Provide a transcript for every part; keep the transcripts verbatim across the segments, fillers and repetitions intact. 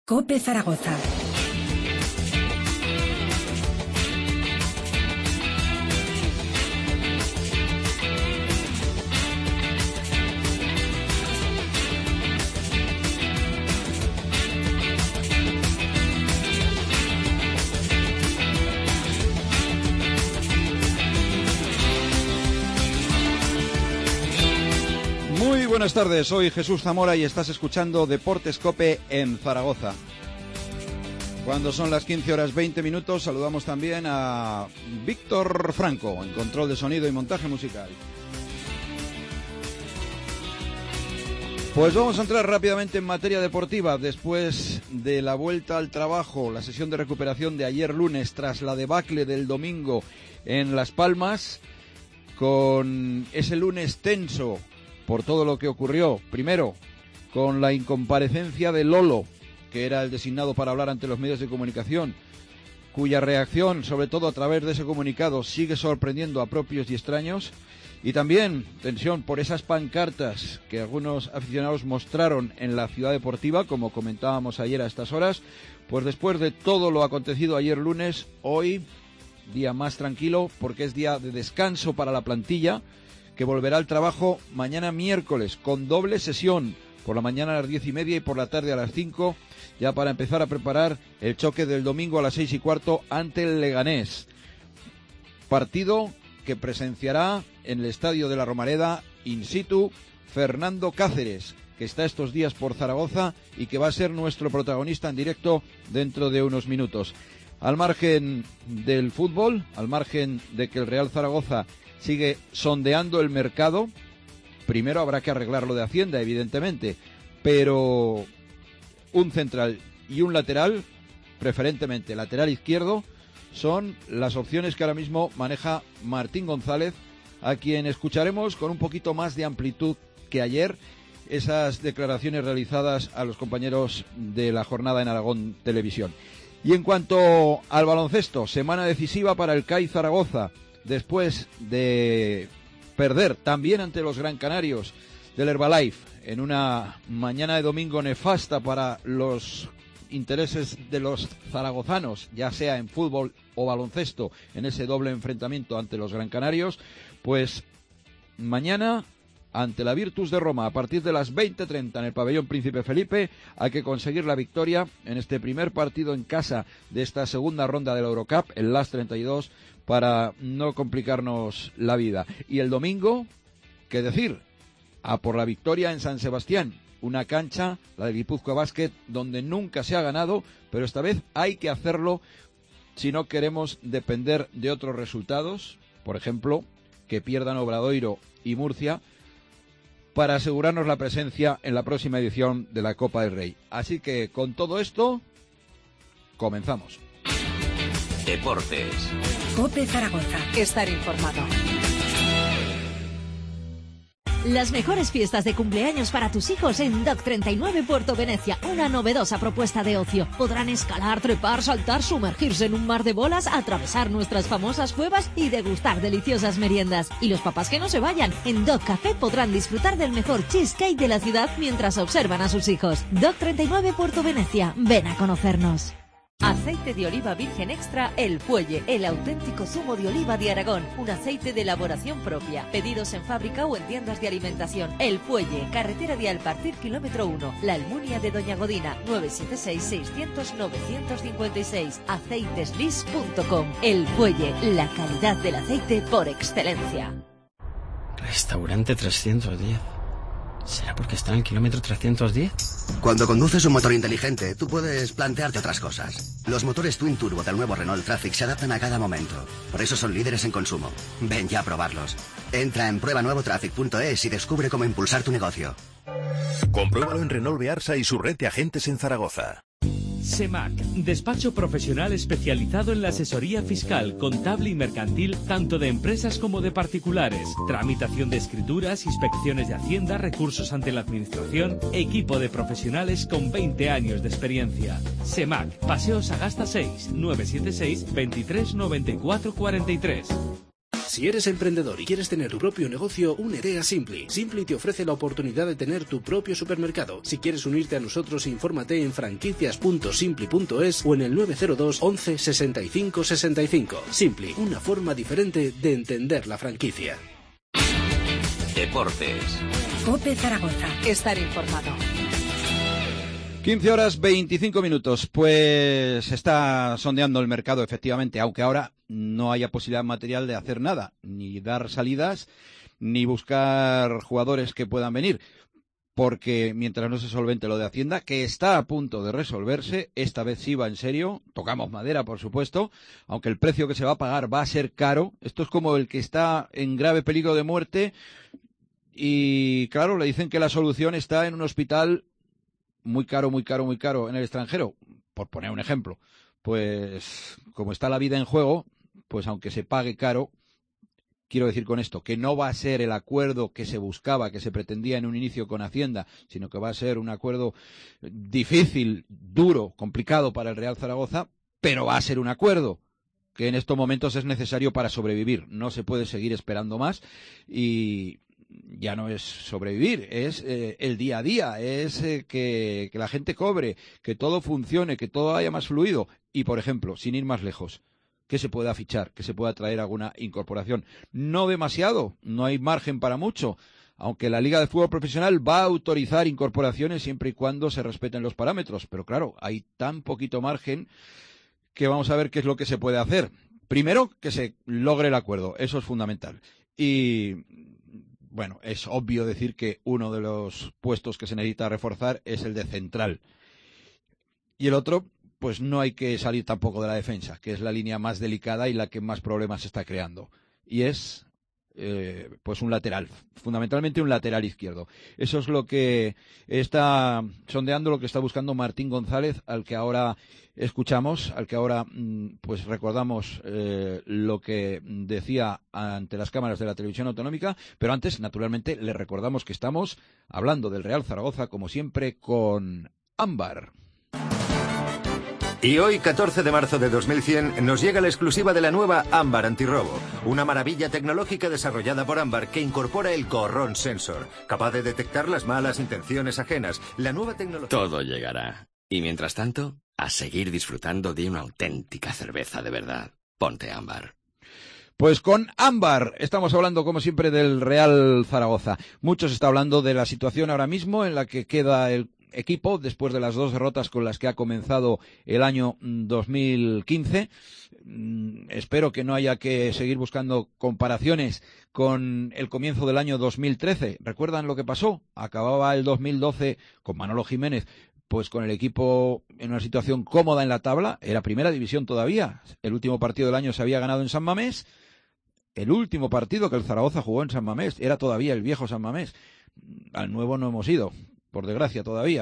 COPE Zaragoza. Buenas tardes, soy Jesús Zamora y estás escuchando Deportes COPE en Zaragoza. Cuando son las quince horas veinte minutos, saludamos también a Víctor Franco, en control de sonido y montaje musical. Pues vamos a entrar rápidamente en materia deportiva. Después de la vuelta al trabajo, la sesión de recuperación de ayer lunes, tras la debacle del domingo en Las Palmas, con ese lunes tenso por todo lo que ocurrió, primero con la incomparecencia de Lolo, que era el designado para hablar ante los medios de comunicación, cuya reacción, sobre todo a través de ese comunicado, sigue sorprendiendo a propios y extraños, y también tensión por esas pancartas que algunos aficionados mostraron en la ciudad deportiva, como comentábamos ayer a estas horas. Pues después de todo lo acontecido ayer lunes, hoy, día más tranquilo, porque es día de descanso para la plantilla, que volverá al trabajo mañana miércoles, con doble sesión, por la mañana a las diez y media y por la tarde a las cinco, ya para empezar a preparar el choque del domingo a las seis y cuarto ante el Leganés. Partido que presenciará en el Estadio de la Romareda, in situ, Fernando Cáceres, que está estos días por Zaragoza y que va a ser nuestro protagonista en directo dentro de unos minutos. Al margen del fútbol, al margen de que el Real Zaragoza sigue sondeando el mercado, primero habrá que arreglar lo de Hacienda, evidentemente, pero un central y un lateral, preferentemente lateral izquierdo, son las opciones que ahora mismo maneja Martín González, a quien escucharemos con un poquito más de amplitud que ayer, esas declaraciones realizadas a los compañeros de la jornada en Aragón Televisión. Y en cuanto al baloncesto, semana decisiva para el C A I Zaragoza, después de perder también ante los Gran Canarios del Herbalife en una mañana de domingo nefasta para los intereses de los zaragozanos, ya sea en fútbol o baloncesto, en ese doble enfrentamiento ante los Gran Canarios, pues mañana ante la Virtus de Roma a partir de las veinte treinta en el pabellón Príncipe Felipe hay que conseguir la victoria en este primer partido en casa de esta segunda ronda de la Eurocup, el Last treinta y dos, para no complicarnos la vida. Y el domingo, ¿qué decir? A por la victoria en San Sebastián, una cancha, la de Guipúzcoa Basket, donde nunca se ha ganado, pero esta vez hay que hacerlo si no queremos depender de otros resultados, por ejemplo, que pierdan Obradoiro y Murcia, para asegurarnos la presencia en la próxima edición de la Copa del Rey. Así que con todo esto, comenzamos. Deportes. COPE Zaragoza. Estar informado. Las mejores fiestas de cumpleaños para tus hijos en Dock treinta y nueve Puerto Venecia. Una novedosa propuesta de ocio. Podrán escalar, trepar, saltar, sumergirse en un mar de bolas, atravesar nuestras famosas cuevas y degustar deliciosas meriendas. Y los papás que no se vayan, en Dock Café podrán disfrutar del mejor cheesecake de la ciudad mientras observan a sus hijos. Dock treinta y nueve Puerto Venecia. Ven a conocernos. Aceite de oliva virgen extra El Fuelle, el auténtico zumo de oliva de Aragón, un aceite de elaboración propia. Pedidos en fábrica o en tiendas de alimentación. El Fuelle, carretera de Alpartir, kilómetro uno, La Almunia de Doña Godina, nueve siete seis, seiscientos, novecientos cincuenta y seis, aceiteslis punto com. El Fuelle, la calidad del aceite por excelencia. Restaurante trescientos diez. ¿Será porque está en el kilómetro trescientos diez? Cuando conduces un motor inteligente, tú puedes plantearte otras cosas. Los motores Twin Turbo del nuevo Renault Traffic se adaptan a cada momento. Por eso son líderes en consumo. Ven ya a probarlos. Entra en prueba nuevo traffic punto es y descubre cómo impulsar tu negocio. Compruébalo en Renault Bearsa y su red de agentes en Zaragoza. SEMAC, despacho profesional especializado en la asesoría fiscal, contable y mercantil, tanto de empresas como de particulares. Tramitación de escrituras, inspecciones de Hacienda, recursos ante la Administración, equipo de profesionales con veinte años de experiencia. SEMAC, Paseo Sagasta seis, nueve siete seis, veintitrés noventa y cuatro cuarenta y tres. Si eres emprendedor y quieres tener tu propio negocio, únete a Simply. Simply te ofrece la oportunidad de tener tu propio supermercado. Si quieres unirte a nosotros, infórmate en franquicias punto simply punto es o en el nueve cero dos once sesenta y cinco sesenta y cinco. Simply, una forma diferente de entender la franquicia. Deportes. COPE Zaragoza. Estar informado. quince horas veinticinco minutos. Pues se está sondeando el mercado, efectivamente, aunque ahora no haya posibilidad material de hacer nada, ni dar salidas, ni buscar jugadores que puedan venir. Porque mientras no se solvente lo de Hacienda, que está a punto de resolverse, esta vez sí va en serio, tocamos madera, por supuesto, aunque el precio que se va a pagar va a ser caro. Esto es como el que está en grave peligro de muerte y, claro, le dicen que la solución está en un hospital muy caro, muy caro, muy caro en el extranjero, por poner un ejemplo. Pues, como está la vida en juego, pues aunque se pague caro, quiero decir con esto, que no va a ser el acuerdo que se buscaba, que se pretendía en un inicio con Hacienda, sino que va a ser un acuerdo difícil, duro, complicado para el Real Zaragoza, pero va a ser un acuerdo que en estos momentos es necesario para sobrevivir. No se puede seguir esperando más y ya no es sobrevivir, es eh, el día a día, es eh, que, que la gente cobre, que todo funcione, que todo haya más fluido. Y, por ejemplo, sin ir más lejos, que se pueda fichar, que se pueda traer alguna incorporación. No demasiado, no hay margen para mucho, aunque la Liga de Fútbol Profesional va a autorizar incorporaciones siempre y cuando se respeten los parámetros. Pero claro, hay tan poquito margen que vamos a ver qué es lo que se puede hacer. Primero, que se logre el acuerdo, eso es fundamental. Y bueno, es obvio decir que uno de los puestos que se necesita reforzar es el de central. Y el otro, pues no hay que salir tampoco de la defensa, que es la línea más delicada y la que más problemas está creando. Y es eh, pues un lateral, fundamentalmente un lateral izquierdo. Eso es lo que está sondeando, lo que está buscando Martín González, al que ahora escuchamos, al que ahora pues recordamos eh, lo que decía ante las cámaras de la televisión autonómica, pero antes, naturalmente, le recordamos que estamos hablando del Real Zaragoza, como siempre, con Ámbar. Y hoy, catorce de marzo de dos mil cien, nos llega la exclusiva de la nueva Ámbar Antirrobo, una maravilla tecnológica desarrollada por Ámbar que incorpora el Corrón Sensor, capaz de detectar las malas intenciones ajenas. La nueva tecnología... Todo llegará. Y mientras tanto, a seguir disfrutando de una auténtica cerveza de verdad. Ponte Ámbar. Pues con Ámbar estamos hablando, como siempre, del Real Zaragoza. Mucho se está hablando de la situación ahora mismo en la que queda el equipo después de las dos derrotas con las que ha comenzado el año dos mil quince. Mm, espero que no haya que seguir buscando comparaciones con el comienzo del año dos mil trece. ¿Recuerdan lo que pasó? Acababa el dos mil doce con Manolo Jiménez, pues con el equipo en una situación cómoda en la tabla. Era primera división todavía. El último partido del año se había ganado en San Mamés. El último partido que el Zaragoza jugó en San Mamés era todavía el viejo San Mamés. Al nuevo no hemos ido, por desgracia todavía.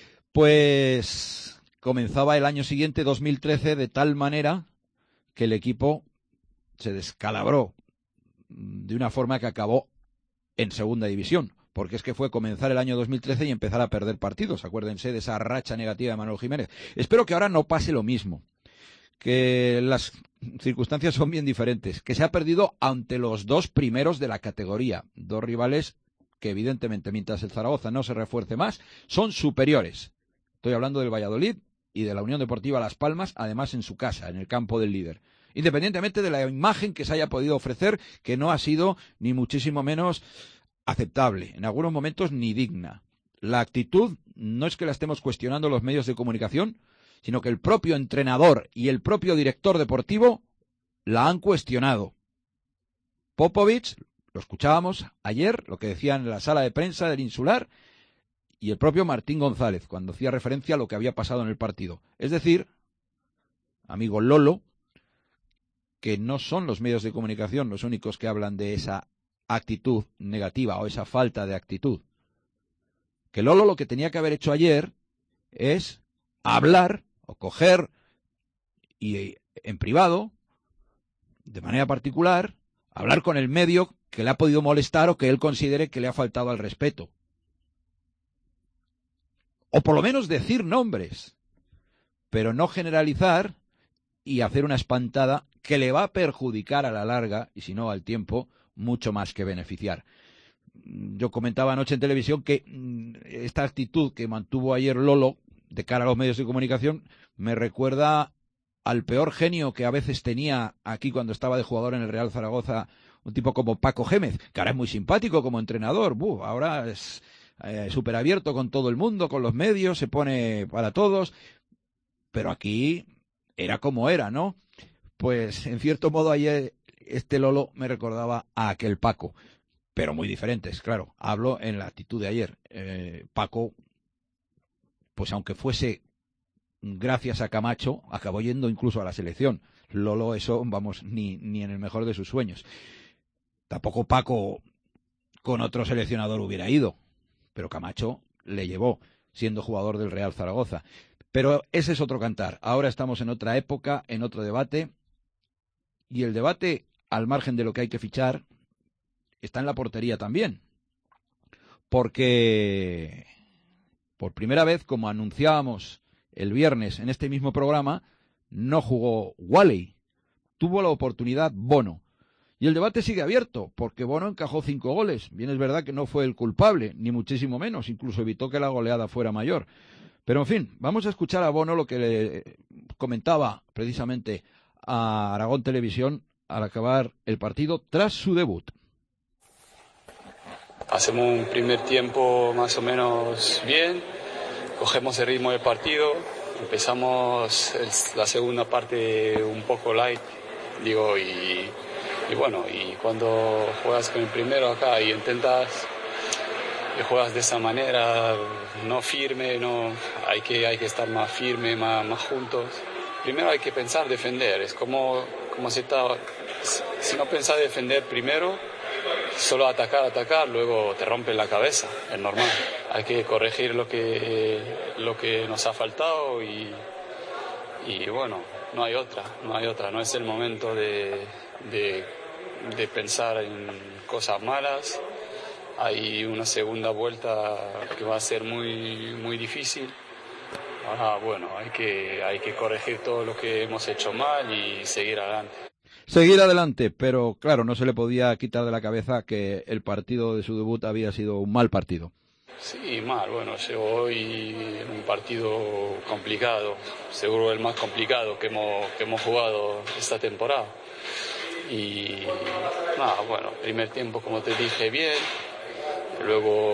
Pues comenzaba el año siguiente, dos mil trece, de tal manera que el equipo se descalabró de una forma que acabó en segunda división, porque es que fue comenzar el año dos mil trece y empezar a perder partidos. Acuérdense de esa racha negativa de Manuel Jiménez. Espero que ahora no pase lo mismo, que las circunstancias son bien diferentes, que se ha perdido ante los dos primeros de la categoría, dos rivales que evidentemente, mientras el Zaragoza no se refuerce más, son superiores. Estoy hablando del Valladolid y de la Unión Deportiva Las Palmas, además en su casa, en el campo del líder. Independientemente de la imagen que se haya podido ofrecer, que no ha sido ni muchísimo menos aceptable, en algunos momentos ni digna. La actitud no es que la estemos cuestionando los medios de comunicación, sino que el propio entrenador y el propio director deportivo la han cuestionado. Popovich, lo escuchábamos ayer, lo que decía en la sala de prensa del Insular, y el propio Martín González, cuando hacía referencia a lo que había pasado en el partido. Es decir, amigo Lolo, que no son los medios de comunicación los únicos que hablan de esa actitud negativa o esa falta de actitud. Que Lolo lo que tenía que haber hecho ayer es hablar o coger y en privado, de manera particular, hablar con el medio que le ha podido molestar o que él considere que le ha faltado al respeto. O por lo menos decir nombres, pero no generalizar y hacer una espantada que le va a perjudicar a la larga, y si no al tiempo, mucho más que beneficiar. Yo comentaba anoche en televisión que esta actitud que mantuvo ayer Lolo de cara a los medios de comunicación me recuerda al peor genio que a veces tenía aquí cuando estaba de jugador en el Real Zaragoza, un tipo como Paco Gémez, que ahora es muy simpático como entrenador. Buh, ahora es eh, súper abierto con todo el mundo, con los medios, se pone para todos, pero aquí era como era, ¿no? Pues en cierto modo ayer este Lolo me recordaba a aquel Paco, pero muy diferentes, claro. Hablo en la actitud de ayer. Eh, Paco, pues aunque fuese gracias a Camacho, acabó yendo incluso a la selección. Lolo eso, vamos, ni, ni en el mejor de sus sueños. Tampoco Paco con otro seleccionador hubiera ido, pero Camacho le llevó, siendo jugador del Real Zaragoza. Pero ese es otro cantar. Ahora estamos en otra época, en otro debate, y el debate, al margen de lo que hay que fichar, está en la portería también. Porque por primera vez, como anunciábamos el viernes en este mismo programa, no jugó Walley. Tuvo la oportunidad Bono. Y el debate sigue abierto, porque Bono encajó cinco goles. Bien es verdad que no fue el culpable, ni muchísimo menos, incluso evitó que la goleada fuera mayor. Pero en fin, vamos a escuchar a Bono lo que le comentaba precisamente a Aragón Televisión al acabar el partido tras su debut. Hacemos un primer tiempo más o menos bien, cogemos el ritmo del partido, empezamos la segunda parte un poco light, digo, y, y bueno, y cuando juegas con el primero acá y intentas y juegas de esa manera, no firme, no, hay que, hay que estar más firme, más, más juntos. Primero hay que pensar defender, es como, como si, está, si no pensás defender primero, solo atacar, atacar, luego te rompe la cabeza, es normal. Hay que corregir lo que, lo que nos ha faltado y, y bueno, no hay otra, no hay otra, no es el momento de, de, de pensar en cosas malas. Hay una segunda vuelta que va a ser muy, muy difícil. Ahora, bueno, hay que, hay que corregir todo lo que hemos hecho mal y seguir adelante. Seguir adelante, pero claro, no se le podía quitar de la cabeza que el partido de su debut había sido un mal partido. Sí, mal, bueno, llegó hoy en un partido complicado, seguro el más complicado que hemos, que hemos jugado esta temporada. Y nada, bueno, primer tiempo, como te dije, bien, luego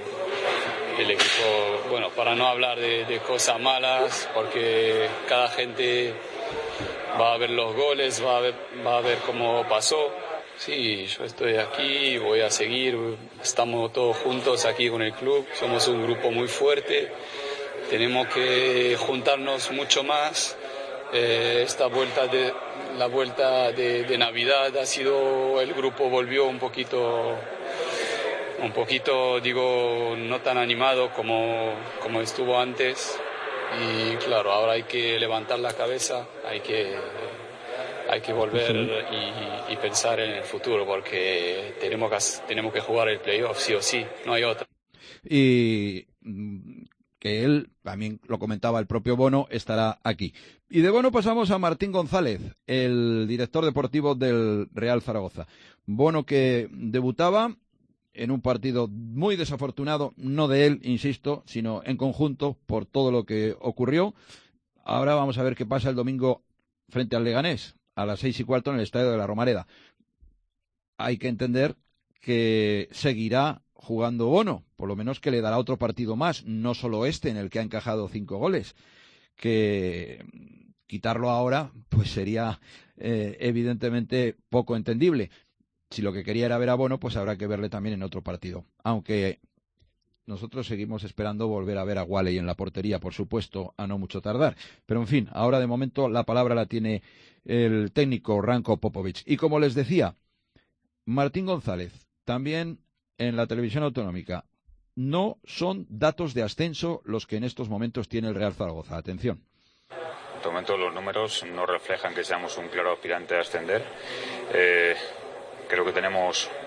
el equipo, bueno, para no hablar de, de cosas malas, porque cada gente va a ver los goles, va a ver, va a ver cómo pasó. Sí, yo estoy aquí, voy a seguir, estamos todos juntos aquí con el club, somos un grupo muy fuerte, tenemos que juntarnos mucho más. Eh, esta vuelta de la vuelta de, de Navidad ha sido, el grupo volvió un poquito, un poquito, digo, no tan animado como, como estuvo antes. Y claro, ahora hay que levantar la cabeza, hay que, hay que volver y, y pensar en el futuro, porque tenemos que, tenemos que jugar el playoff, sí o sí, no hay otra. Y que él, también lo comentaba el propio Bono, estará aquí. Y de Bono pasamos a Martín González, el director deportivo del Real Zaragoza. Bono que debutaba en un partido muy desafortunado, no de él, insisto, sino en conjunto por todo lo que ocurrió. Ahora vamos a ver qué pasa el domingo frente al Leganés, a las seis y cuarto en el Estadio de la Romareda. Hay que entender que seguirá jugando Bono, por lo menos que le dará otro partido más, no solo este en el que ha encajado cinco goles, que quitarlo ahora pues sería eh, evidentemente poco entendible. Si lo que quería era ver a Bono, pues habrá que verle también en otro partido. Aunque nosotros seguimos esperando volver a ver a Walley en la portería, por supuesto, a no mucho tardar. Pero en fin, ahora de momento la palabra la tiene el técnico Ranko Popovic. Y como les decía, Martín González, también en la televisión autonómica, no son datos de ascenso los que en estos momentos tiene el Real Zaragoza. Atención. En este momento los números no reflejan que seamos un claro aspirante a ascender. Eh... Creo que tenemos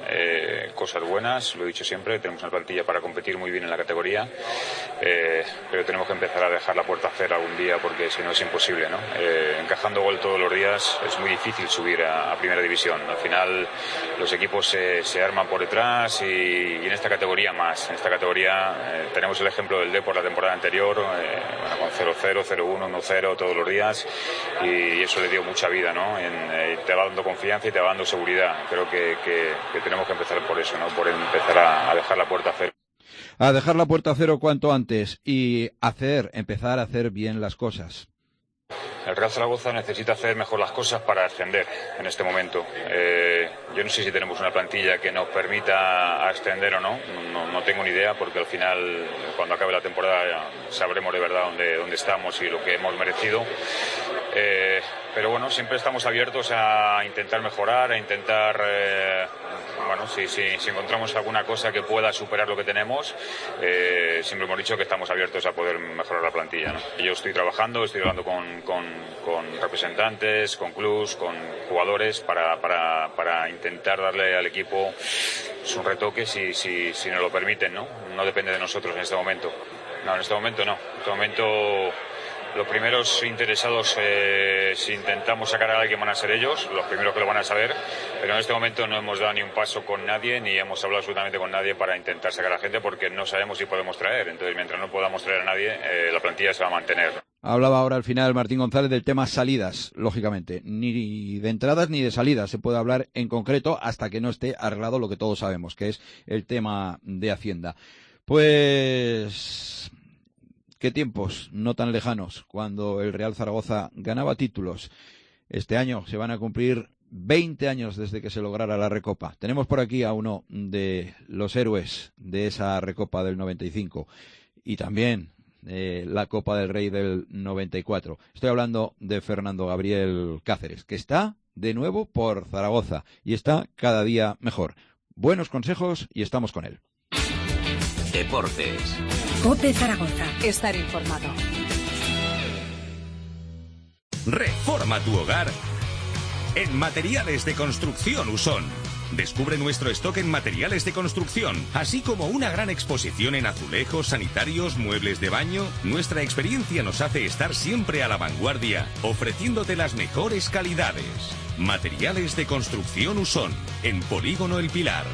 eh, cosas buenas, lo he dicho siempre, tenemos una plantilla para competir muy bien en la categoría, eh, pero tenemos que empezar a dejar la puerta cero algún día porque si no es imposible, ¿no? Eh, encajando gol todos los días es muy difícil subir a, a primera división. Al final los equipos se, se arman por detrás y, y en esta categoría más. En esta categoría eh, tenemos el ejemplo del Depor la temporada anterior, eh, bueno, con cero cero, cero uno, uno cero todos los días y, y eso le dio mucha vida, ¿no? En, eh, te va dando confianza y te va dando seguridad. Creo que, que, que tenemos que empezar por eso, ¿no? Por empezar a, a dejar la puerta cero. A dejar la puerta cero cuanto antes y hacer, empezar a hacer bien las cosas. El Real Zaragoza necesita hacer mejor las cosas para ascender en este momento. Eh, yo no sé si tenemos una plantilla que nos permita ascender o no. no, no tengo ni idea porque al final, cuando acabe la temporada, sabremos de verdad dónde, dónde estamos y lo que hemos merecido. Eh, pero bueno, siempre estamos abiertos a intentar mejorar, a intentar, eh, bueno, si, si, si encontramos alguna cosa que pueda superar lo que tenemos, eh, siempre hemos dicho que estamos abiertos a poder mejorar la plantilla, ¿no? Yo estoy trabajando, estoy hablando con, con, con representantes, con clubs, con jugadores para, para, para intentar darle al equipo un retoque si, si, si nos lo permiten, ¿no? No depende de nosotros en este momento. No, en este momento no. En este momento los primeros interesados, eh, si intentamos sacar a alguien, van a ser ellos, los primeros que lo van a saber, pero en este momento no hemos dado ni un paso con nadie, ni hemos hablado absolutamente con nadie para intentar sacar a la gente, porque no sabemos si podemos traer. Entonces, mientras no podamos traer a nadie, eh, la plantilla se va a mantener. Hablaba ahora al final Martín González del tema salidas, lógicamente. Ni de entradas ni de salidas se puede hablar en concreto hasta que no esté arreglado lo que todos sabemos, que es el tema de Hacienda. Pues qué tiempos no tan lejanos cuando el Real Zaragoza ganaba títulos. Este año se van a cumplir veinte años desde que se lograra la Recopa. Tenemos por aquí a uno de los héroes de esa Recopa del noventa y cinco y también eh, la Copa del Rey del noventa y cuatro. Estoy hablando de Fernando Gabriel Cáceres, que está de nuevo por Zaragoza y está cada día mejor. Buenos consejos y estamos con él. Deportes. COPE Zaragoza. Estar informado. Reforma tu hogar en Materiales de Construcción Usón. Descubre nuestro stock en materiales de construcción, así como una gran exposición en azulejos, sanitarios, muebles de baño. Nuestra experiencia nos hace estar siempre a la vanguardia, ofreciéndote las mejores calidades. Materiales de Construcción Usón, en Polígono El Pilar.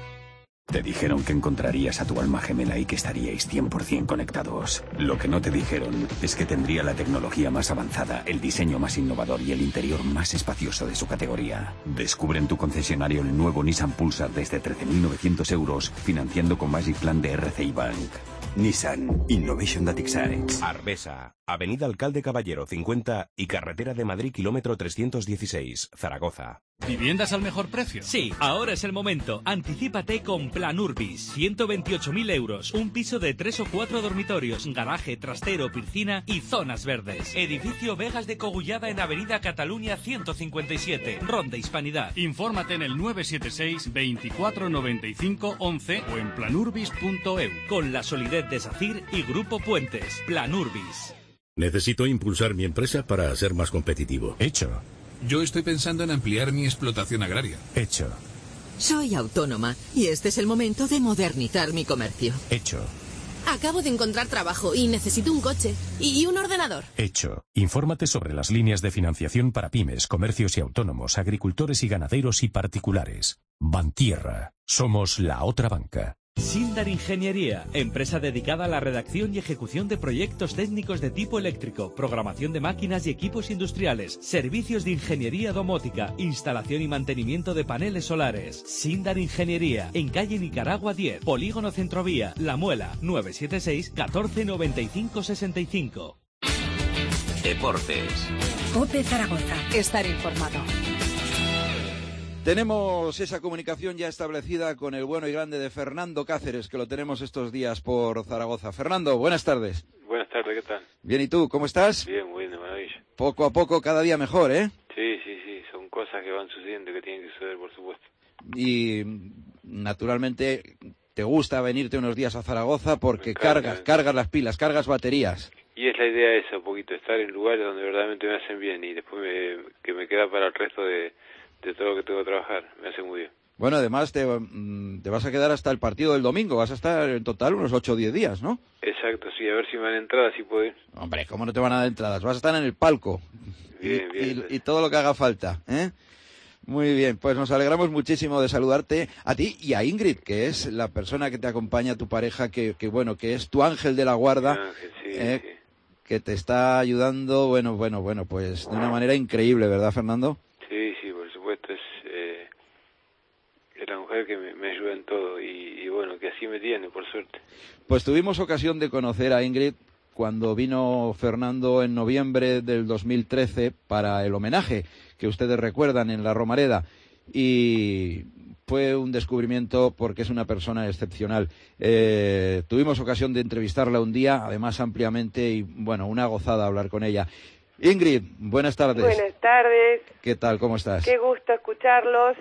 Te dijeron que encontrarías a tu alma gemela y que estaríais cien por ciento conectados. Lo que no te dijeron es que tendría la tecnología más avanzada, el diseño más innovador y el interior más espacioso de su categoría. Descubre en tu concesionario el nuevo Nissan Pulsar desde trece mil novecientos euros, financiando con Magic Plan de R C I Bank. Nissan Innovation That Excites. Arbesa, Avenida Alcalde Caballero cincuenta y Carretera de Madrid kilómetro trescientos dieciséis, Zaragoza. ¿Viviendas al mejor precio? Sí, ahora es el momento. Anticípate con Plan Urbis. ciento veintiocho mil euros. Un piso de tres o cuatro dormitorios, garaje, trastero, piscina y zonas verdes. Edificio Vegas de Cogullada en Avenida Cataluña ciento cincuenta y siete, Ronda Hispanidad. Infórmate en el nueve siete seis, veinticuatro noventa y cinco once o en planurbis punto e u. Con la solidez de SACIR y Grupo Puentes. Plan Urbis. Necesito impulsar mi empresa para ser más competitivo. Hecho. Yo estoy pensando en ampliar mi explotación agraria. Hecho. Soy autónoma y este es el momento de modernizar mi comercio. Hecho. Acabo de encontrar trabajo y necesito un coche y un ordenador. Hecho. Infórmate sobre las líneas de financiación para pymes, comercios y autónomos, agricultores y ganaderos y particulares. Bantierra. Somos la otra banca. Sindar Ingeniería, empresa dedicada a la redacción y ejecución de proyectos técnicos de tipo eléctrico, programación de máquinas y equipos industriales, servicios de ingeniería domótica, instalación y mantenimiento de paneles solares. Sindar Ingeniería, en calle Nicaragua diez, Polígono Centrovía, La Muela, nueve siete seis, catorce noventa y cinco sesenta y cinco. Deportes. COPE Zaragoza. Estar informado. Tenemos esa comunicación ya establecida con el bueno y grande de Fernando Cáceres, que lo tenemos estos días por Zaragoza. Fernando, buenas tardes. Buenas tardes, ¿qué tal? Bien, ¿y tú? ¿Cómo estás? Bien, bueno, maravilla. Poco a poco, cada día mejor, ¿eh? Sí, sí, sí, son cosas que van sucediendo, que tienen que suceder, por supuesto. Y, naturalmente, te gusta venirte unos días a Zaragoza porque cargas, cargas las pilas, cargas baterías. Y es la idea esa, un poquito, estar en lugares donde verdaderamente me hacen bien y después me, que me queda para el resto de... de todo lo que tengo que trabajar, me hace muy bien. Bueno, además te, te vas a quedar hasta el partido del domingo, vas a estar en total unos ocho o diez días, ¿no? Exacto, sí, a ver si me dan entradas, si puedo ir. Hombre, ¿cómo no te van a dar entradas? Vas a estar en el palco. Bien, y, bien. Y, y todo lo que haga falta, ¿eh? Muy bien, pues nos alegramos muchísimo de saludarte a ti y a Ingrid, que es la persona que te acompaña, tu pareja, que, que bueno, que es tu ángel de la guarda, Ángel, sí, eh, sí. que te está ayudando, bueno, bueno, bueno, pues de una manera increíble, ¿verdad, Fernando? Sí, sí, por supuesto, es, eh, es la mujer que me, me ayuda en todo y, y bueno, que así me tiene, por suerte. Pues tuvimos ocasión de conocer a Ingrid cuando vino Fernando en noviembre del dos mil trece para el homenaje que ustedes recuerdan en la Romareda, y fue un descubrimiento porque es una persona excepcional. Eh, tuvimos ocasión de entrevistarla un día, además ampliamente, y bueno, una gozada hablar con ella. Ingrid, buenas tardes. Buenas tardes. ¿Qué tal? ¿Cómo estás? Qué gusto escucharlos.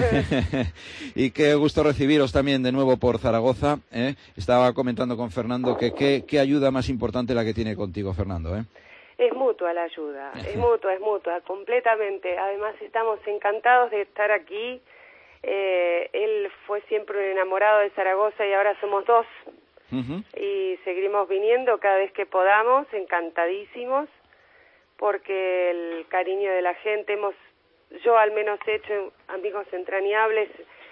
Y qué gusto recibiros también de nuevo por Zaragoza, ¿eh? Estaba comentando con Fernando que qué, qué ayuda más importante la que tiene contigo, Fernando, ¿eh? Es mutua la ayuda, es mutua, es mutua, completamente. Además estamos encantados de estar aquí. Eh, él fue siempre un enamorado de Zaragoza y ahora somos dos. Uh-huh. Y seguimos viniendo cada vez que podamos, encantadísimos, porque el cariño de la gente, hemos, yo al menos he hecho amigos entrañables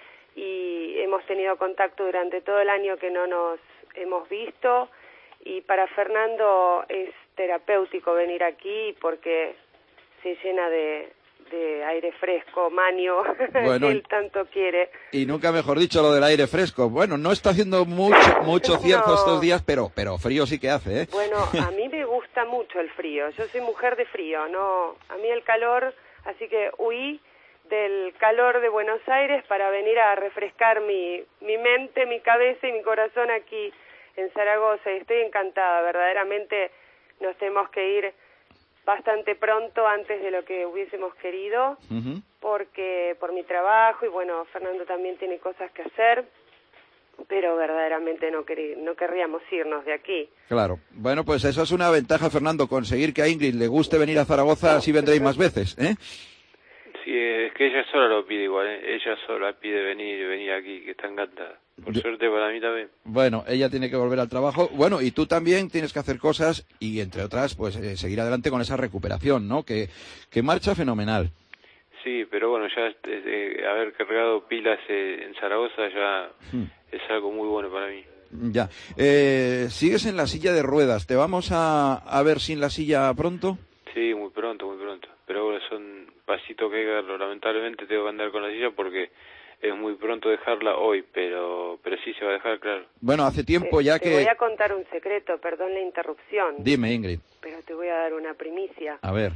y hemos tenido contacto durante todo el año que no nos hemos visto, y para Fernando es terapéutico venir aquí porque se llena de, de aire fresco, Manio, bueno, que él tanto quiere. Y nunca mejor dicho lo del aire fresco. Bueno, no está haciendo mucho mucho cierzo no. estos días, pero pero frío sí que hace, ¿eh? Bueno, a mí me gusta mucho el frío. Yo soy mujer de frío, no, a mí el calor, así que huí del calor de Buenos Aires para venir a refrescar mi mi mente, mi cabeza y mi corazón aquí en Zaragoza, y estoy encantada, verdaderamente. Nos tenemos que ir bastante pronto, antes de lo que hubiésemos querido, uh-huh. porque por mi trabajo, y bueno, Fernando también tiene cosas que hacer, pero verdaderamente no, quer- no querríamos irnos de aquí. Claro. Bueno, pues eso es una ventaja, Fernando, conseguir que a Ingrid le guste venir a Zaragoza, así vendréis más veces, ¿eh? Sí, es que ella sola lo pide igual, ¿eh? Ella sola pide venir venir aquí, que está encantada. Por Yo... suerte para mí también. Bueno, ella tiene que volver al trabajo. Bueno, y tú también tienes que hacer cosas y, entre otras, pues eh, seguir adelante con esa recuperación, ¿no? Que, que marcha fenomenal. Sí, pero bueno, ya desde haber cargado pilas eh, en Zaragoza ya hmm. es algo muy bueno para mí. Ya. Eh, ¿Sigues en la silla de ruedas? ¿Te vamos a, a ver sin la silla pronto? Sí, muy pronto, muy pronto. Pero bueno, son pasitos que hay que darlo. Lamentablemente tengo que andar con la silla porque es muy pronto dejarla hoy, pero pero sí se va a dejar, claro. Bueno, hace tiempo ya te, que... Te voy a contar un secreto, perdón la interrupción. Dime, Ingrid. Pero te voy a dar una primicia. A ver.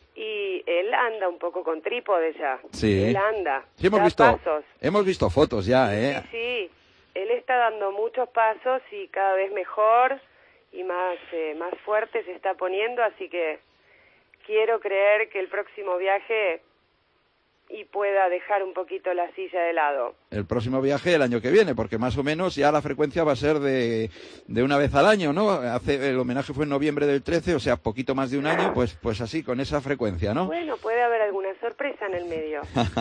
Y él anda un poco con trípode ya. Sí. Él anda. Sí, hemos da visto, pasos. hemos visto fotos ya, sí, ¿eh? Sí, sí. Él está dando muchos pasos y cada vez mejor y más, eh, más fuerte se está poniendo, así que quiero creer que el próximo viaje y pueda dejar un poquito la silla de lado. El próximo viaje el año que viene, porque más o menos ya la frecuencia va a ser de, de una vez al año, ¿no? Hace, el homenaje fue en noviembre del trece, o sea, poquito más de un año, pues pues así, con esa frecuencia, ¿no? Bueno, puede haber alguna sorpresa en el medio.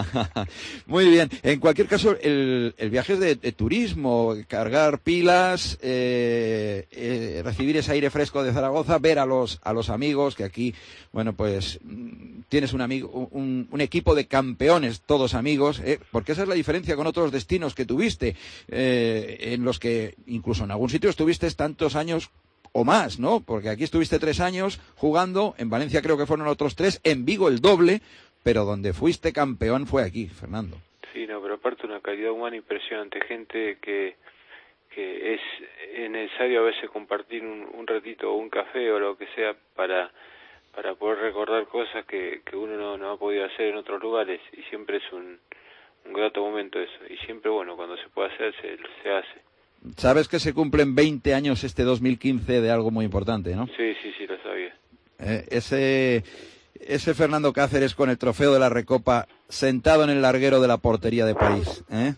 Muy bien. En cualquier caso, el, el viaje es de, de turismo, cargar pilas, eh, eh, recibir ese aire fresco de Zaragoza, ver a los a los amigos, que aquí, bueno, pues tienes un amigo, un, un equipo de campeones, todos amigos, eh, porque esa es la diferencia con otros destinos que tuviste, eh, en los que incluso en algún sitio estuviste tantos años o más, ¿no? Porque aquí estuviste tres años jugando, en Valencia creo que fueron otros tres, en Vigo el doble, pero donde fuiste campeón fue aquí, Fernando. Sí, no, pero aparte una calidad humana impresionante, gente que que es, es necesario a veces compartir un, un ratito o un café o lo que sea para para poder recordar cosas que, que uno no, no ha podido hacer en otros lugares, y siempre es un, un grato momento eso, y siempre, bueno, cuando se puede hacer, se, se hace. Sabes que se cumplen veinte años este dos mil quince de algo muy importante, ¿no? Sí, sí, sí, lo sabía. Eh, ese, ese Fernando Cáceres con el trofeo de la Recopa sentado en el larguero de la portería de París, ¿eh?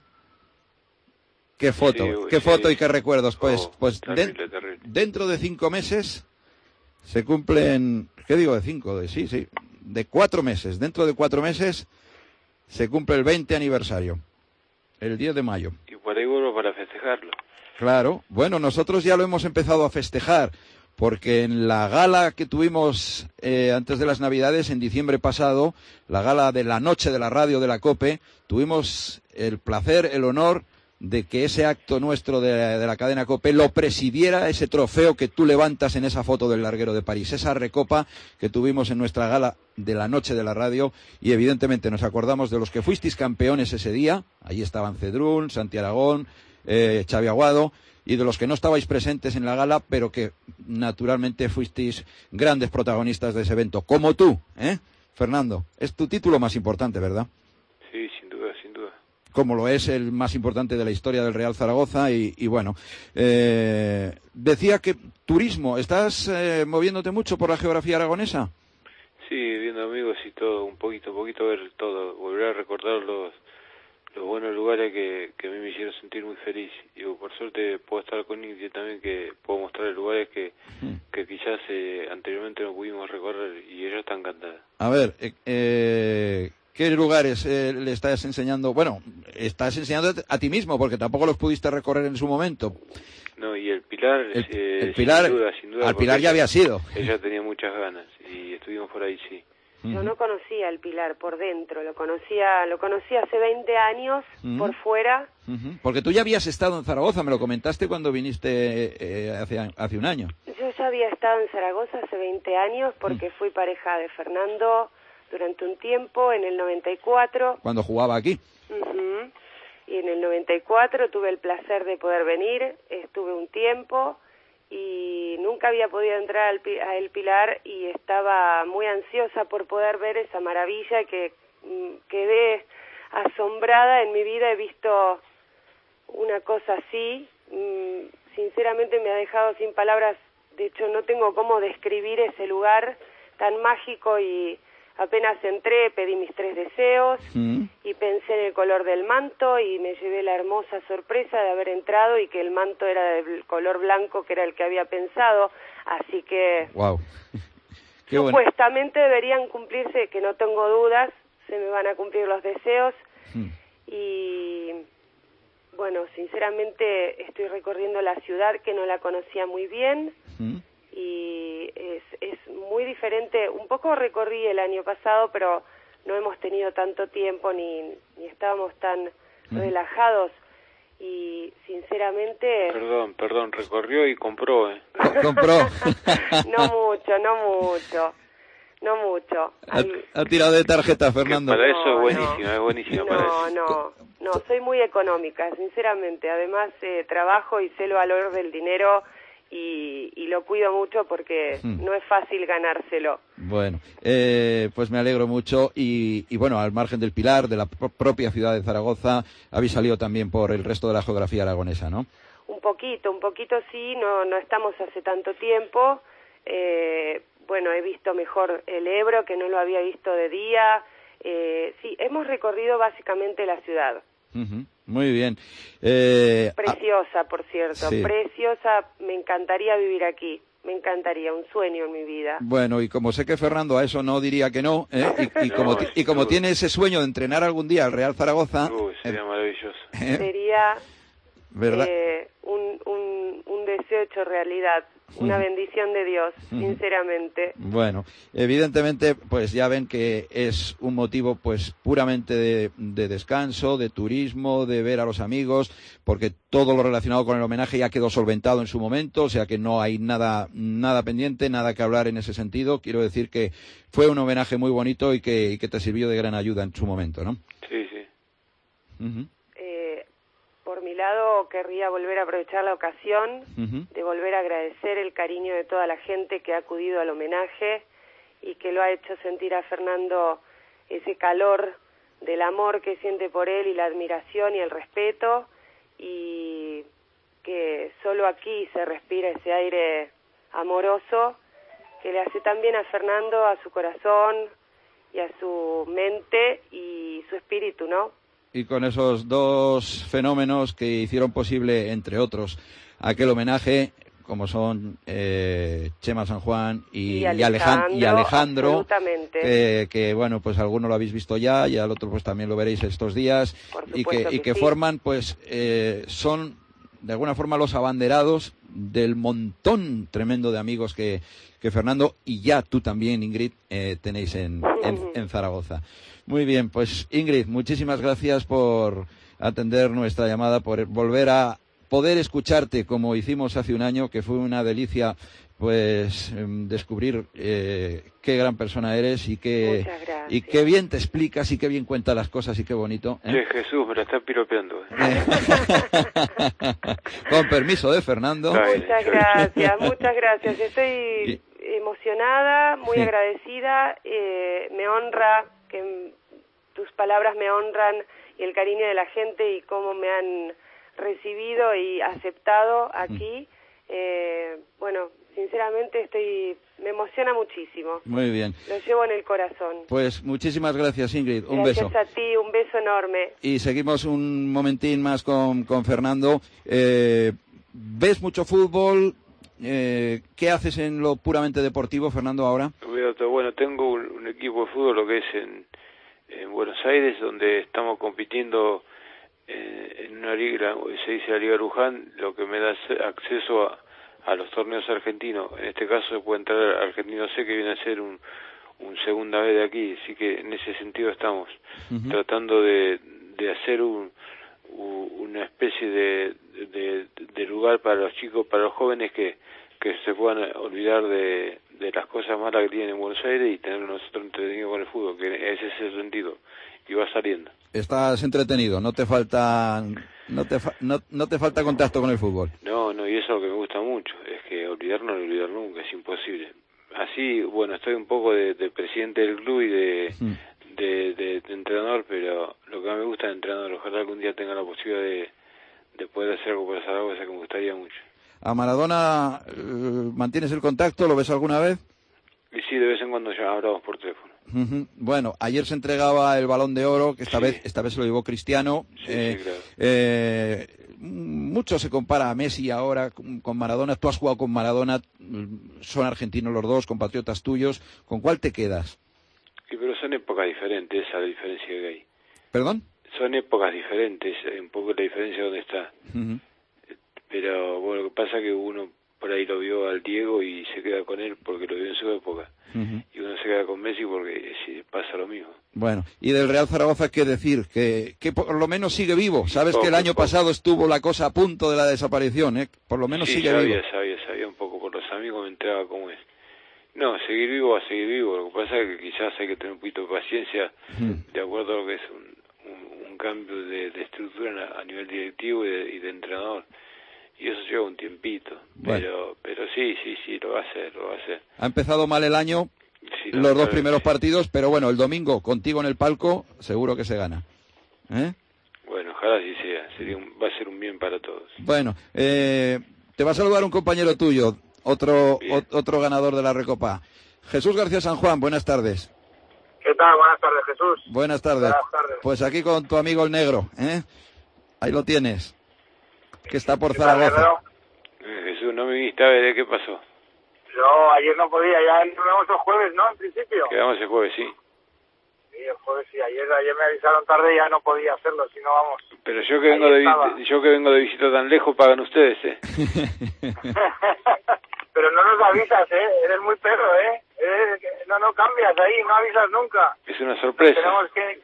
Qué foto, sí, qué sí. foto y qué recuerdos. Pues, oh, pues terrible, de, terrible. Dentro de cinco meses se cumplen, ¿qué digo de cinco? De, sí, sí, de cuatro meses. Dentro de cuatro meses se cumple el veinte aniversario. El diez de mayo. Y por ahí vuelvo para festejarlo. Claro. Bueno, nosotros ya lo hemos empezado a festejar, porque en la gala que tuvimos eh, antes de las Navidades, en diciembre pasado, la gala de la noche de la radio de la COPE, tuvimos el placer, el honor de que ese acto nuestro de, de la cadena COPE lo presidiera ese trofeo que tú levantas en esa foto del larguero de París, esa recopa que tuvimos en nuestra gala de la noche de la radio, y evidentemente nos acordamos de los que fuisteis campeones ese día. Allí estaban Cedrún, Santi Aragón, eh, Xavi Aguado, y de los que no estabais presentes en la gala, pero que naturalmente fuisteis grandes protagonistas de ese evento, como tú, ¿eh? Fernando, es tu título más importante, ¿verdad? Sí, sin duda, sin duda. Como lo es el más importante de la historia del Real Zaragoza, y, y bueno, eh, decía que turismo, ¿estás eh, moviéndote mucho por la geografía aragonesa? Sí, viendo amigos y todo, un poquito, un poquito ver todo, volver a recordar los, los buenos lugares que, que a mí me hicieron sentir muy feliz. Y por suerte puedo estar con India también, que puedo mostrar lugares que, mm. que quizás eh, anteriormente no pudimos recorrer, y ella está encantada. A ver, eh, eh... ¿qué lugares eh, le estás enseñando? Bueno, estás enseñando a ti mismo, porque tampoco los pudiste recorrer en su momento. No, y el Pilar, el, eh, el Pilar sin duda, sin duda. Al Pilar ya había sido. Ella tenía muchas ganas, y estuvimos por ahí, sí. Yo no conocía el Pilar por dentro, lo conocía lo conocía hace veinte años, uh-huh. por fuera. Uh-huh. Porque tú ya habías estado en Zaragoza, me lo comentaste cuando viniste eh, hace, hace un año. Yo ya había estado en Zaragoza hace veinte años, porque uh-huh. fui pareja de Fernando durante un tiempo, en el noventa y cuatro. Cuando jugaba aquí. Uh-huh. Y en el noventa y cuatro tuve el placer de poder venir, estuve un tiempo y nunca había podido entrar al, a El Pilar, y estaba muy ansiosa por poder ver esa maravilla, que mm, quedé asombrada. En mi vida he visto una cosa así, mm, sinceramente me ha dejado sin palabras. De hecho, no tengo cómo describir ese lugar tan mágico, y apenas entré pedí mis tres deseos mm. y pensé en el color del manto, y me llevé la hermosa sorpresa de haber entrado y que el manto era del color blanco, que era el que había pensado. Así que wow. Qué supuestamente bueno. Deberían cumplirse, que no tengo dudas, se me van a cumplir los deseos. mm. Y bueno, sinceramente estoy recorriendo la ciudad, que no la conocía muy bien. mm. Y es, es muy diferente. Un poco recorrí el año pasado, pero no hemos tenido tanto tiempo, ni, ni estábamos tan mm. relajados, y sinceramente... Perdón, perdón, recorrió y compró, ¿eh? Compró. No mucho, no mucho, no mucho. Ha, ha tirado de tarjeta, Fernando. Que para eso no, es buenísimo, no. es buenísimo no, para eso. No, no, no, soy muy económica, sinceramente. Además, eh, trabajo y sé el valor del dinero, Y, y lo cuido mucho, porque hmm. no es fácil ganárselo. Bueno, eh, pues me alegro mucho, y, y bueno, al margen del Pilar, de la pro- propia ciudad de Zaragoza, habéis salido también por el resto de la geografía aragonesa, ¿no? Un poquito, un poquito sí, no, no estamos hace tanto tiempo. Eh, bueno, he visto mejor el Ebro, que no lo había visto de día. Eh, sí, hemos recorrido básicamente la ciudad. Uh-huh. Muy bien. Eh, preciosa, por cierto, sí. preciosa. Me encantaría vivir aquí, me encantaría, un sueño en mi vida. Bueno, y como sé que Fernando a eso no diría que no, ¿eh? y, y, no, como, t- y como tiene ese sueño de entrenar algún día al Real Zaragoza... Uy, sería eh, maravilloso. ¿eh? Sería ¿verdad? Eh, un, un, un deseo hecho realidad. Una bendición de Dios, sinceramente. Bueno, evidentemente, pues ya ven que es un motivo pues puramente de, de descanso, de turismo, de ver a los amigos, porque todo lo relacionado con el homenaje ya quedó solventado en su momento, o sea que no hay nada nada pendiente, nada que hablar en ese sentido. Quiero decir que fue un homenaje muy bonito y que, y que te sirvió de gran ayuda en su momento, ¿no? Sí, sí. Uh-huh. Por mi lado, querría volver a aprovechar la ocasión uh-huh. de volver a agradecer el cariño de toda la gente que ha acudido al homenaje y que lo ha hecho sentir a Fernando ese calor del amor que siente por él, y la admiración y el respeto, y que solo aquí se respira ese aire amoroso que le hace tan bien a Fernando, a su corazón y a su mente y su espíritu, ¿no? Y con esos dos fenómenos que hicieron posible, entre otros, aquel homenaje, como son eh, Chema San Juan y, y Alejandro, y Alejandro absolutamente. Eh, que bueno, pues alguno lo habéis visto ya y al otro pues también lo veréis estos días, y que, que y que sí. forman pues eh, son de alguna forma los abanderados del montón tremendo de amigos que, que Fernando y ya tú también, Ingrid, eh, tenéis en, en, en Zaragoza. Muy bien, pues Ingrid, muchísimas gracias por atender nuestra llamada, por volver a poder escucharte como hicimos hace un año, que fue una delicia pues eh, descubrir eh, qué gran persona eres y qué y qué bien te explicas y qué bien cuentas las cosas y qué bonito, ¿eh? Sí, Jesús, me la está piropeando. Con permiso de Fernando. Muchas gracias, muchas gracias. Estoy emocionada, muy sí. agradecida. Eh, me honra que tus palabras me honran y el cariño de la gente y cómo me han recibido y aceptado aquí. Eh, bueno, sinceramente estoy, me emociona muchísimo. Muy bien. Lo llevo en el corazón. Pues muchísimas gracias, Ingrid. Un gracias beso. Gracias a ti, un beso enorme. Y seguimos un momentín más con, con Fernando. Eh, ¿Ves mucho fútbol? Eh, ¿Qué haces en lo puramente deportivo, Fernando, ahora? Bueno, tengo un, un equipo de fútbol, lo que es en, en Buenos Aires, donde estamos compitiendo eh, en una liga, se dice la Liga Luján, lo que me da acceso a, a los torneos argentinos. En este caso se puede entrar a Argentino C, que viene a ser un, un segunda vez de aquí, así que en ese sentido estamos uh-huh. tratando de, de hacer un, un, una especie de, de, de lugar para los chicos, para los jóvenes que, que se puedan olvidar de, de las cosas malas que tienen en Buenos Aires y tener nosotros entretenidos con el fútbol, que ese es el sentido, y va saliendo. Estás entretenido, no te falta no te fa, no, no te falta contacto con el fútbol. No, no, y eso es lo que me gusta mucho, es que olvidar no olvidar nunca, es imposible. Así, bueno, estoy un poco de, de presidente del club y de, mm. de, de, de entrenador, pero lo que más me gusta es entrenador. Ojalá algún día tenga la posibilidad de, de poder hacer algo por Zaragoza, que me gustaría mucho. ¿A Maradona eh, mantienes el contacto? ¿Lo ves alguna vez? Y sí, de vez en cuando ya hablamos por teléfono. Uh-huh. Bueno, ayer se entregaba el Balón de Oro, que esta sí. vez esta vez se lo llevó Cristiano. Sí, eh, sí, claro. eh, mucho se compara a Messi ahora con, con Maradona. Tú has jugado con Maradona, son argentinos los dos, compatriotas tuyos. ¿Con cuál te quedas? Sí, pero son épocas diferentes, esa es la diferencia que hay. ¿Perdón? Son épocas diferentes, un poco la diferencia donde está. Uh-huh. Pero bueno, lo que pasa es que uno por ahí lo vio al Diego y se queda con él porque lo vio en su época. Uh-huh. Y uno se queda con Messi porque sí, pasa lo mismo. Bueno, y del Real Zaragoza, ¿qué decir? Que, que por lo menos sigue vivo. Sabes poco, que el año poco. pasado estuvo la cosa a punto de la desaparición, ¿eh? Por lo menos sí, sigue sabía, vivo. sabía, sabía un poco. Por los amigos me enteraba cómo es. No, seguir vivo a seguir vivo. Lo que pasa es que quizás hay que tener un poquito de paciencia uh-huh. de acuerdo a lo que es un, un, un cambio de, de estructura a nivel directivo y de, y de entrenador. Y eso lleva un tiempito, bueno. pero pero sí, sí, sí, lo va a hacer, lo va a hacer. Ha empezado mal el año, sí, los no, dos primeros sí. partidos, pero bueno, el domingo contigo en el palco, seguro que se gana. ¿Eh? Bueno, ojalá sí sea, sería un, va a ser un bien para todos. Bueno, eh, te va a saludar un compañero tuyo, otro o, otro ganador de la Recopa. Jesús García San Juan, buenas tardes. ¿Qué tal? Buenas tardes, Jesús. Buenas tardes. Buenas tardes. Pues aquí con tu amigo el negro, ¿eh? Ahí lo tienes. Que está por Zaragoza. Eh, Jesús, no me viniste a ver, ¿qué pasó? No, ayer no podía, ya nos vemos el jueves, ¿no? En principio. Quedamos el jueves, sí. Sí, el jueves sí, ayer, ayer me avisaron tarde y ya no podía hacerlo, si no vamos. Pero yo que vengo de, yo que vengo de visita tan lejos, pagan ustedes, ¿eh? Pero no nos avisas, ¿eh? Eres muy perro, ¿eh? Eres, no, no cambias ahí, no avisas nunca. Es una sorpresa. Tenemos que...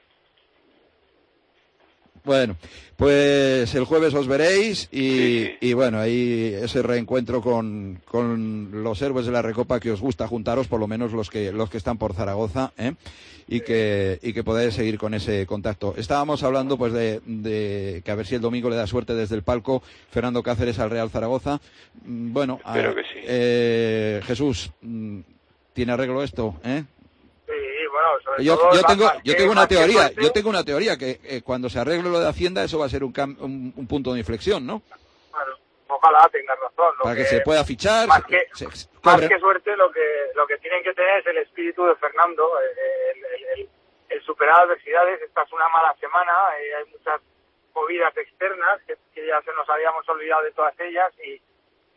Bueno, pues el jueves os veréis y, sí. y bueno, ahí ese reencuentro con, con los héroes de la Recopa que os gusta juntaros, por lo menos los que los que están por Zaragoza, ¿eh? y que y que podáis seguir con ese contacto. Estábamos hablando pues de, de que a ver si el domingo le da suerte desde el palco Fernando Cáceres al Real Zaragoza. Bueno, Espero a, que sí. eh, Jesús, ¿tiene arreglo esto? ¿Eh? Bueno, sobre yo, todo yo tengo más, yo tengo una más teoría fuerte, yo tengo una teoría que eh, cuando se arregle lo de Hacienda eso va a ser un, cam, un, un punto de inflexión, ¿no? Bueno, ojalá tengas razón. Lo para que, que se pueda fichar más que, se, se, más que suerte lo que lo que tienen que tener es el espíritu de Fernando, el, el, el, el superar adversidades. Esta es una mala semana, eh, hay muchas movidas externas que, que ya se nos habíamos olvidado de todas ellas y,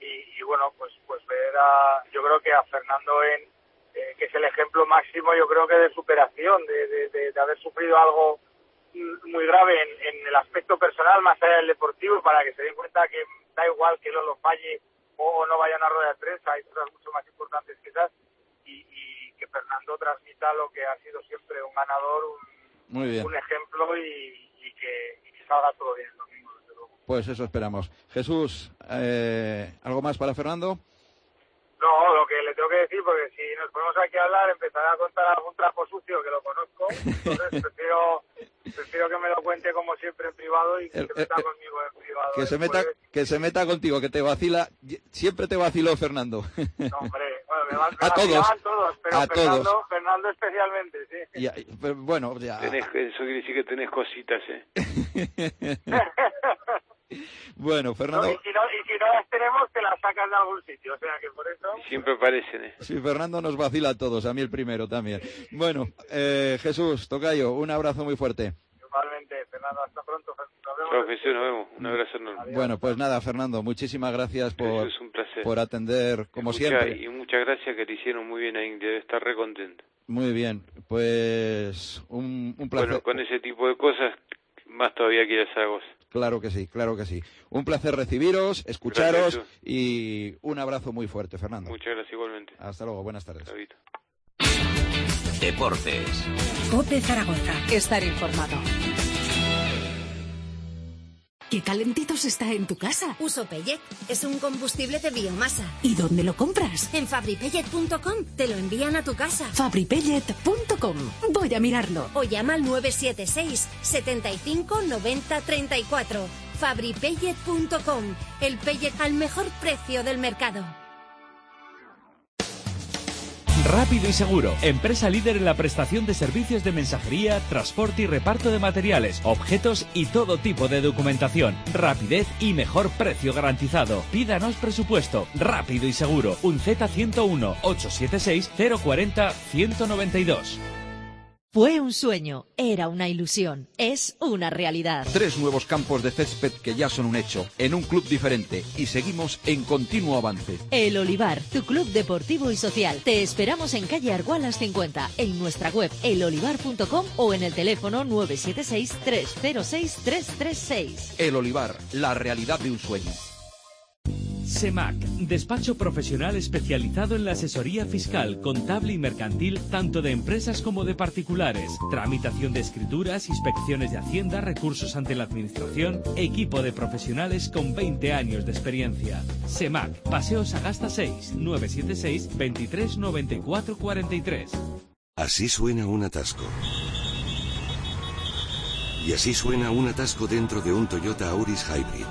y, y bueno, pues pues ver a, yo creo que a Fernando en, eh, que es el ejemplo máximo, yo creo que de superación, de, de, de, de haber sufrido algo muy grave en, en el aspecto personal, más allá del deportivo, para que se den cuenta que da igual que Lolo falle o no vaya a una rueda de prensa, hay cosas mucho más importantes que esas, y, y que Fernando transmita lo que ha sido siempre un ganador, un, Muy bien. un ejemplo, y, y, que, y que salga todo bien el domingo, desde luego. Pues eso esperamos. Jesús, eh, ¿algo más para Fernando? No, lo que le tengo que decir, porque si nos ponemos aquí a hablar, empezaré a contar algún trapo sucio que lo conozco, entonces prefiero, prefiero que me lo cuente como siempre en privado y que El, se meta el, conmigo en privado. Que se meta, que se meta contigo, que te vacila, siempre te vaciló Fernando. No, hombre, bueno, me, va, me a todos, todos, pero a Fernando, todos. Fernando especialmente, sí. Ya, pero bueno, ya. Tenés, eso quiere decir que tenés cositas, ¿eh? Bueno, Fernando. No, y, si no, y si no las tenemos, te las sacas de algún sitio, o sea que por eso... Siempre parecen, ¿eh? Sí, Fernando nos vacila a todos, a mí el primero también. Bueno, eh, Jesús, tocayo, un abrazo muy fuerte. Igualmente, Fernando, hasta pronto. Nos vemos. Chao, Jesús, nos vemos. Un abrazo enorme. Bueno, pues nada, Fernando, muchísimas gracias por, es un placer. por atender, como Escuchá, siempre. Y muchas gracias, que le hicieron muy bien ahí, debe estar re contento. Muy bien, pues un, un placer. Bueno, con ese tipo de cosas, más todavía quiere Zaragoza. Claro que sí, claro que sí. Un placer recibiros, escucharos Gracias. y un abrazo muy fuerte, Fernando. Muchas gracias igualmente. Hasta luego, buenas tardes. Chavito. Deportes. COPE Zaragoza. Estar informado. ¿Qué calentitos está en tu casa? Uso Pellet. Es un combustible de biomasa. ¿Y dónde lo compras? En fabri pellet punto com. Te lo envían a tu casa. fabri pellet punto com. Voy a mirarlo. O llama al nueve siete seis, setenta y cinco, noventa, treinta y cuatro. fabri pellet punto com. El pellet al mejor precio del mercado. Rápido y Seguro, empresa líder en la prestación de servicios de mensajería, transporte y reparto de materiales, objetos y todo tipo de documentación. Rapidez y mejor precio garantizado. Pídanos presupuesto. Rápido y Seguro. Un Z ciento uno, ochocientos setenta y seis, cero cuarenta, ciento noventa y dos. Fue un sueño, era una ilusión, es una realidad. Tres nuevos campos de césped que ya son un hecho, en un club diferente, y seguimos en continuo avance. El Olivar, tu club deportivo y social. Te esperamos en calle Argualas cincuenta, en nuestra web el olivar punto com o en el teléfono nueve siete seis, tres cero seis, tres tres seis. El Olivar, la realidad de un sueño. SEMAC, despacho profesional especializado en la asesoría fiscal, contable y mercantil, tanto de empresas como de particulares. Tramitación de escrituras, inspecciones de Hacienda, recursos ante la Administración, equipo de profesionales con veinte años de experiencia. SEMAC, Paseo Sagasta seis, nueve siete seis, veintitrés noventa y cuatro cuarenta y tres. Así suena un atasco. Y así suena un atasco dentro de un Toyota Auris Hybrid.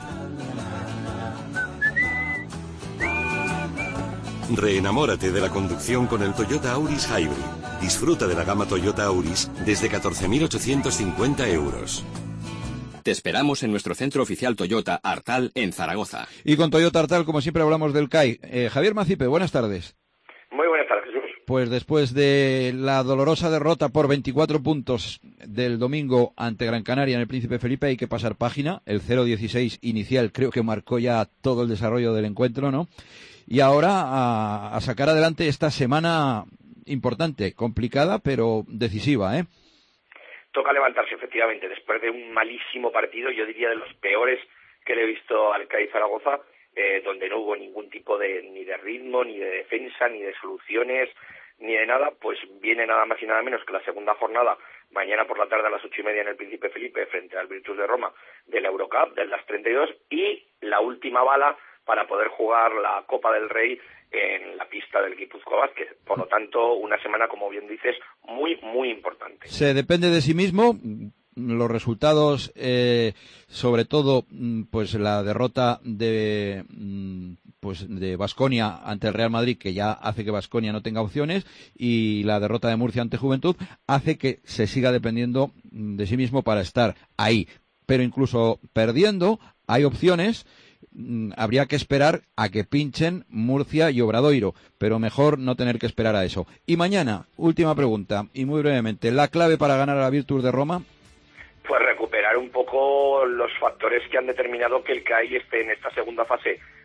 Reenamórate de la conducción con el Toyota Auris Hybrid. Disfruta de la gama Toyota Auris desde catorce mil ochocientos cincuenta euros. Te esperamos en nuestro centro oficial Toyota Artal en Zaragoza. Y con Toyota Artal, como siempre, hablamos del C A I. Eh, Javier Macipe, buenas tardes. Muy buenas tardes, Jesús. Pues después de la dolorosa derrota por veinticuatro puntos del domingo ante Gran Canaria en el Príncipe Felipe, hay que pasar página. El cero dieciséis inicial creo que marcó ya todo el desarrollo del encuentro, ¿no? Y ahora a, a sacar adelante esta semana importante, complicada, pero decisiva, ¿eh? Toca levantarse, efectivamente, después de un malísimo partido, yo diría de los peores que le he visto al C A I Zaragoza, eh, donde no hubo ningún tipo de ni de ritmo, ni de defensa, ni de soluciones, ni de nada. Pues viene nada más y nada menos que la segunda jornada, mañana por la tarde a las ocho y media en el Príncipe Felipe, frente al Virtus de Roma, de la Eurocup, del las treinta y dos, y la última bala para poder jugar la Copa del Rey en la pista del Guipúzcoa Vázquez. Por lo tanto, una semana, como bien dices, muy, muy importante. Se depende de sí mismo. Los resultados, eh, sobre todo, pues la derrota de pues de Baskonia ante el Real Madrid, que ya hace que Baskonia no tenga opciones, y la derrota de Murcia ante Juventud hace que se siga dependiendo de sí mismo para estar ahí. Pero incluso perdiendo, hay opciones. Habría que esperar a que pinchen Murcia y Obradoiro, pero mejor no tener que esperar a eso. Y mañana, última pregunta, y muy brevemente, ¿la clave para ganar a la Virtus de Roma? Pues recuperar un poco los factores que han determinado que el C A I esté en esta segunda fase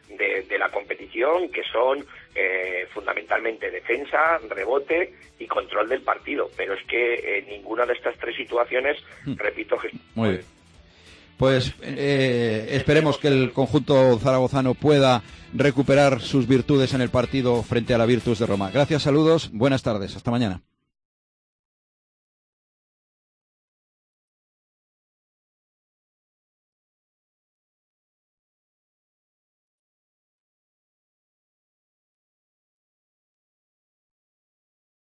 de, de la competición, que son eh, fundamentalmente defensa, rebote y control del partido. Pero es que en ninguna de estas tres situaciones, mm. repito, muy bien. Pues eh, esperemos que el conjunto zaragozano pueda recuperar sus virtudes en el partido frente a la Virtus de Roma. Gracias, saludos, buenas tardes, hasta mañana.